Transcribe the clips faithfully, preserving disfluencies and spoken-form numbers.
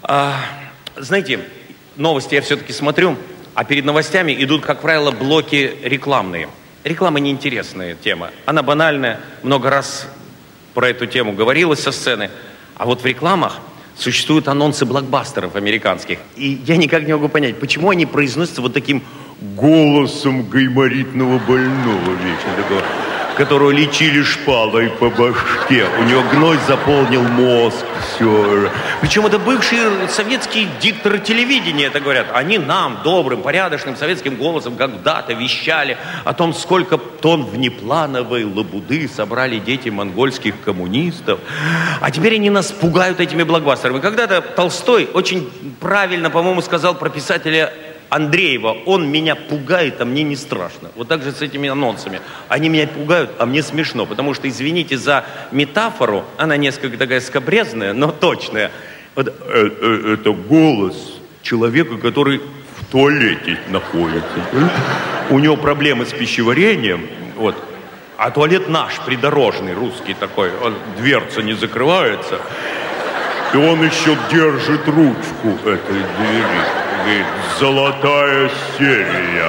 А, знаете, новости я все-таки смотрю, а перед новостями идут, как правило, блоки рекламные. Реклама неинтересная тема. Она банальная, много раз про эту тему говорилось со сцены. А вот в рекламах существуют анонсы блокбастеров американских. И я никак не могу понять, почему они произносятся вот таким голосом гайморитного больного вечно такого, которого лечили шпалой по башке. У него гной заполнил мозг, все. Причем это бывшие советские дикторы телевидения, это говорят. Они нам, добрым, порядочным советским голосом, когда-то вещали о том, сколько тонн внеплановой лабуды собрали дети монгольских коммунистов. А теперь они нас пугают этими блокбастерами. Когда-то Толстой очень правильно, по-моему, сказал про писателя Андреева: он меня пугает, а мне не страшно. Вот так же с этими анонсами. Они меня пугают, а мне смешно. Потому что, извините за метафору, она несколько такая скабрезная, но точная. Вот, э, э, это голос человека, который в туалете находится. У него проблемы с пищеварением. Вот. А туалет наш, придорожный, русский такой. Он, дверца не закрывается. И он еще держит ручку этой двери. Говорит: золотая серия.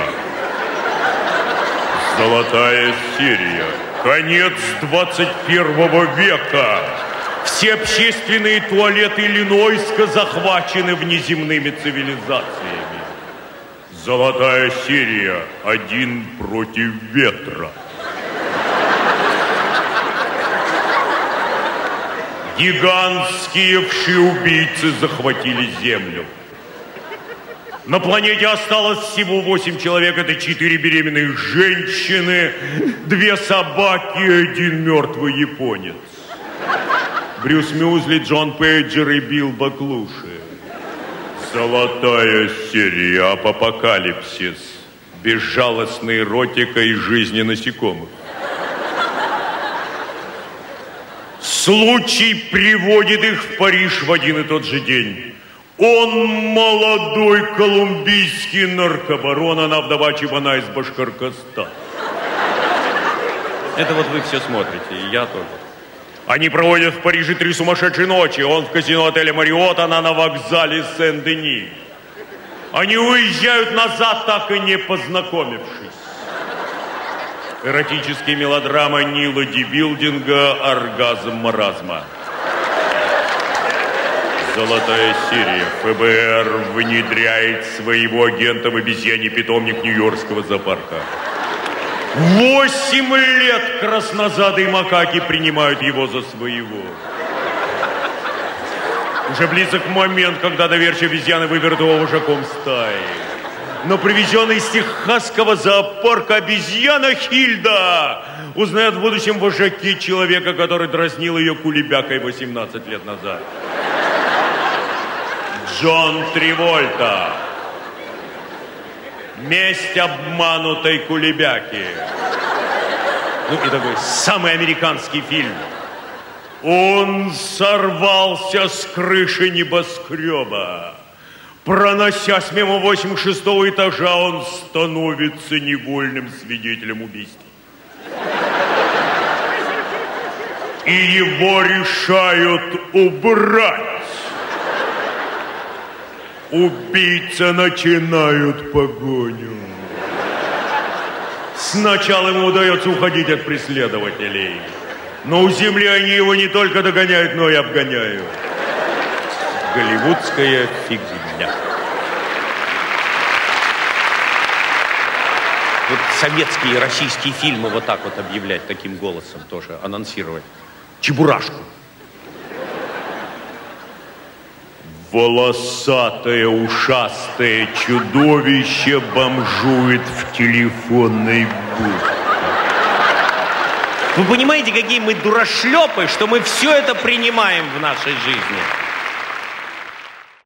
Золотая серия. Конец двадцать первого века. Все общественные туалеты Иллинойска захвачены внеземными цивилизациями. Золотая серия. Один против ветра. Гигантские вши-убийцы захватили Землю. На планете осталось всего восемь человек. Это четыре беременных женщины, две собаки и один мертвый японец. Брюс Мюзли, Джон Пейджер и Билл Баклуши. Золотая серия. Апокалипсис. Безжалостная эротика из жизни насекомых. Случай приводит их в Париж в один и тот же день. Он молодой колумбийский наркобарон, она вдова Чебана из Башкортостана. Это вот вы все смотрите, и я тоже. Они проводят в Париже три сумасшедшие ночи. Он в казино отеля Мариот, она на вокзале Сен-Дени. Они уезжают назад, так и не познакомившись. Эротическая мелодрама Нила Дибилдинга «Оргазм маразма». Золотая серия. ФБР внедряет своего агента в обезьяний питомник Нью-Йоркского зоопарка. Восемь лет краснозадые макаки принимают его за своего. Уже близок момент, когда доверчивые обезьяны выберут его вожаком стаи. Но привезенный из техасского зоопарка обезьяна Хильда узнает в будущем вожаке человека, который дразнил ее кулебякой восемнадцать лет назад. Джон Траволта. Месть обманутой кулебяки. Ну и такой самый американский фильм. Он сорвался с крыши небоскреба. Проносясь мимо восемьдесят шестого этажа, он становится невольным свидетелем убийства. И его решают убрать. Убийца начинают погоню. Сначала ему удается уходить от преследователей. Но у земли они его не только догоняют, но и обгоняют. Голливудская фигня. Вот советские и российские фильмы вот так вот объявлять таким голосом тоже, анонсировать. Чебурашку. Волосатое, ушастое чудовище бомжует в телефонной будке. Вы понимаете, какие мы дурашлепы, что мы все это принимаем в нашей жизни?